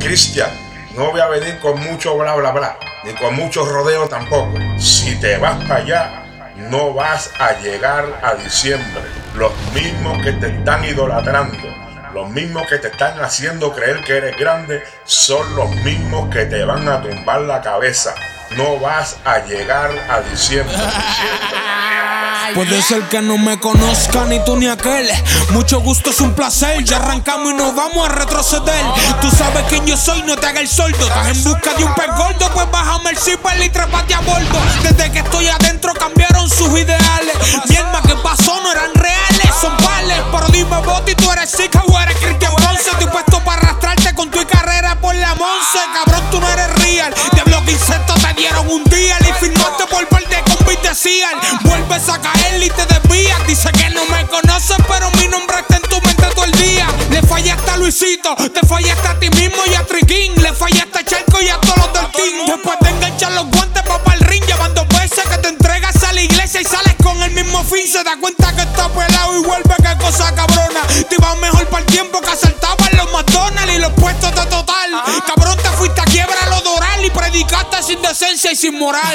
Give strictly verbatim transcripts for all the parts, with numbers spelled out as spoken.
Cristian, no voy a venir con mucho bla bla bla, ni con mucho rodeo tampoco. Si te vas para allá, no vas a llegar a diciembre. Los mismos que te están idolatrando, los mismos que te están haciendo creer que eres grande, son los mismos que te van a tumbar la cabeza. No vas a llegar a diciembre. Puede ser que no me conozca ni tú ni aquel. Mucho gusto, es un placer. Ya arrancamos y nos vamos a retroceder. Tú sabes quién yo soy, no te hagas el sordo. Estás en busca de un pez gordo, pues bájame el zipper y trépate a bordo. Desde que estoy adentro cambiaron sus ideales. Mi alma que pasó no eran reales, son pales. Pero dime Boti, tú eres Zika o eres Cristian Ponce. Estoy puesto para arrastrarte con tu carrera por la Monse. Cabrón, tú no eres real. Diablo que insectos te dieron un día y firmaste por par de compis de Cial. Vuelves a caer y te desvías. Dice que no me conoces, pero mi nombre está en tu mente todo el día. Le fallaste a Luisito, te fallaste a ti mismo y a Triquín. Le fallaste a Charco y a todos los del team. Después de enganchar los guantes pa' pa'l ring, llevando veces que te entregas a la iglesia y sales con el mismo fin. Se da cuenta que está pelado y vuelve, qué cosa cabrona. Te iba mejor para el tiempo que asaltaban los McDonald's y los puestos de total. Cabrón, te fuiste a quiebra a lo Doral y predicaste sin decencia y sin moral.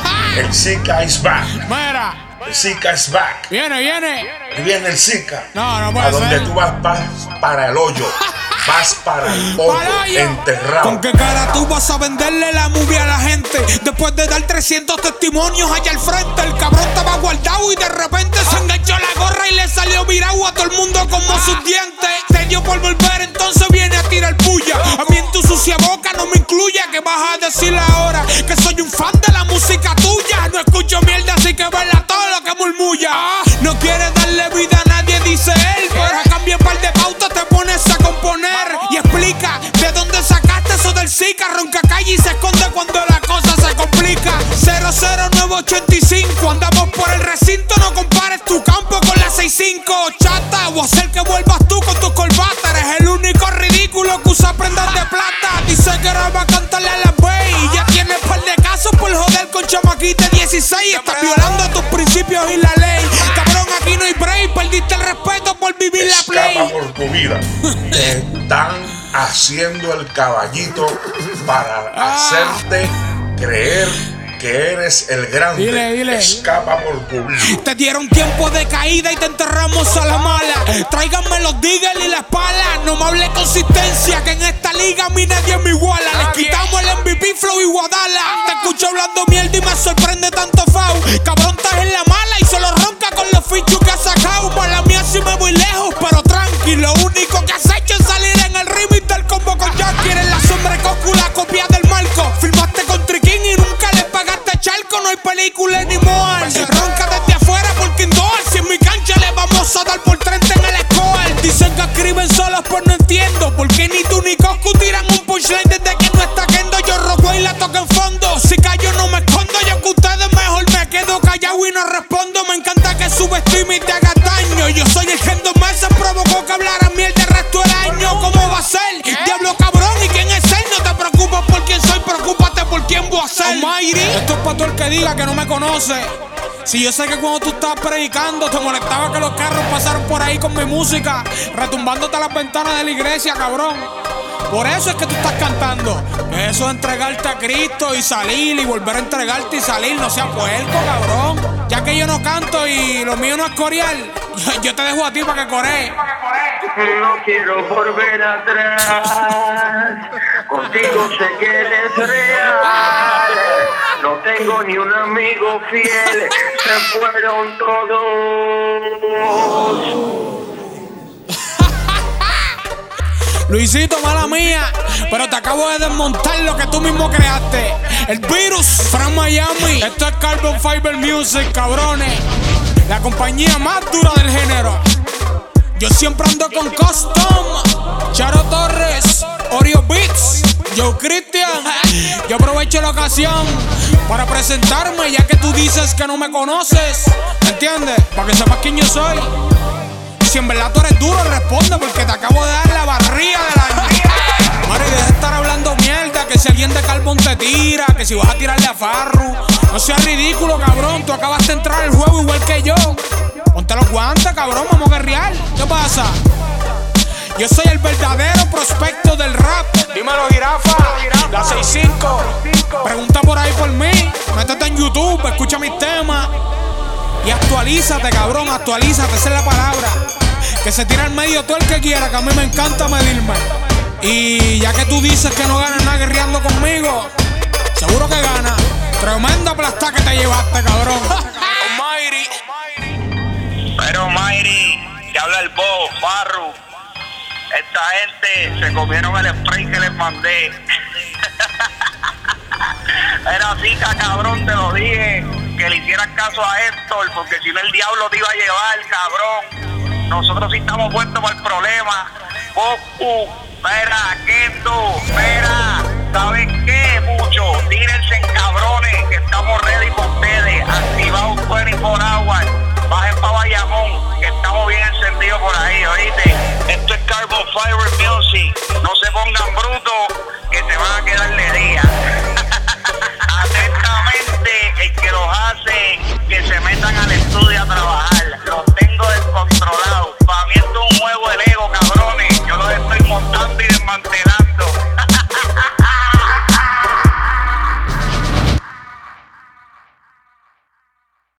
El Zika is back. Mira. El Zika is back. Viene, viene. Y viene el Zika. No, no puede A donde ser. tú vas, vas para el hoyo. Vas para el hoyo, enterrado. ¿Con qué cara tú vas a venderle la movie a la gente? Después de dar trescientos testimonios allá al frente. El cabrón estaba guardado y de repente se enganchó la gorra y le salió virado a todo el mundo como sus dientes. Te dio por volver, entonces viene a tirar puya. A mí en tu sucia boca no me incluya. ¿Qué vas a decir ahora? Que soy un fan de la música tuya. No escucho mierda, así que vela todo lo que murmulla. No quieres darle vida a nadie, dice él. Pero a cambio un par de pautas te pones a componer. Y explica de dónde sacaste eso del Zika. Ronca calle y se esconde cuando la cosa se complica. Cero cero nueve ochenta y cinco. Andamos por el recinto, no compares tu campo con la sesenta y cinco. Chata, voy a hacer que vuelvas tú con tus corbatas. Eres el único ridículo que usa prendas de plata. Dice que ahora va a cantarle a la Bay. Ya tienes par de casos por joder con chamaquita dieciséis. Estás violando tus principios y la ley. Cabrón, aquí no hay break. Perdiste el respeto por vivir la play. Escapa por tu vida. Te están haciendo el caballito para hacerte creer que eres el grande. Dile, dile. Escapa por tu vida. Te dieron tiempo de caída y te enterramos a la mala. Tráiganme los diggers y la espala. No me hable consistencia, que en esta liga a mí nadie me iguala. Les quitamos el M V P, Flow y Guadala. Te escucho hablando mierda y me sorprende tanto fau. Cabrón, estás en la mala y solo ronca con los fichos que has sacado. Para mí así me voy lejos, pero tranqui. Lo único que has hecho es salir en el remix del combo con Jackie. Eres la sombra de Coco, la copia del marco. Filmaste con Triquín y nunca le pagaste charco. No hay película ni moal. Ronca desde afuera porque indoor. Si en mi cancha le vamos a dar por treinta en el score. Dicen que escriben solos, pues no entiendo. Porque ni tú ni Coscu tiran un punchline desde que no está Kendo. Yo robo y la toco en fondo. Si callo no me escondo. Yo que ustedes mejor me quedo callado y no respondo. Me encanta que subestime y te hagas daño. Yo soy el gen dos meses, provocó que hablara mierda el resto del año. ¿Cómo va a ser? Diablo cabrón, ¿y quién es él? No te preocupes por quién soy, preocúpate por quién voy a ser. Almighty. Esto es para todo el que diga que no me conoce. Si yo sé que cuando tú estabas predicando te molestaba que los carros pasaran por ahí con mi música, retumbándote a las ventanas de la iglesia, cabrón. Por eso es que tú estás cantando. Eso es entregarte a Cristo y salir y volver a entregarte y salir. No seas puerco, cabrón. Ya que yo no canto y lo mío no es corear, yo, yo te dejo a ti para que corees. No quiero volver atrás. Contigo sé que eres real. No tengo ni un amigo fiel. Se fueron todos. Luisito, mala mía, pero te acabo de desmontar lo que tú mismo creaste. El virus, from Miami. Esto es Carbon Fiber Music, cabrones. La compañía más dura del género. Yo siempre ando con Custom, Charo Torres, Oreo Beats, Joe Cristian. Yo aprovecho la ocasión para presentarme, ya que tú dices que no me conoces. ¿Me entiendes? Para que sepas quién yo soy. Si en verdad tú eres duro, responde, porque te acabo de dar la barriga del año. Mari, deja de estar hablando mierda, que si alguien de Carbon te tira, que si vas a tirarle a Farru. No seas ridículo, cabrón, tú acabas de entrar al juego igual que yo. Ponte los guantes, cabrón, vamos a guerrear. ¿Qué pasa? Yo soy el verdadero prospecto del rap. Dímelo, Girán. YouTube, escucha mis temas y actualízate, cabrón, actualízate, esa es la palabra. Que se tira al medio todo el que quiera, que a mí me encanta medirme. Y ya que tú dices que no ganas nada guerreando conmigo, seguro que ganas. Tremenda plasta que te llevaste, cabrón. Almighty. Pero Almighty, que habla el Bo, Farru. Esta gente se comieron el spray que les mandé. Era así, cabrón, te lo dije. Que le hicieras caso a Héctor, porque si no el diablo te iba a llevar, cabrón. Nosotros sí estamos puestos para el problema. Goku, espera, Kendo, espera. ¿Sabes qué, mucho? Tírense en cabrones, que estamos ready con ustedes. Activados veinticuatro hours. Bajen para Bayamón, que estamos bien encendidos por ahí, ¿oíste? Esto es Carbon Fiber Music. No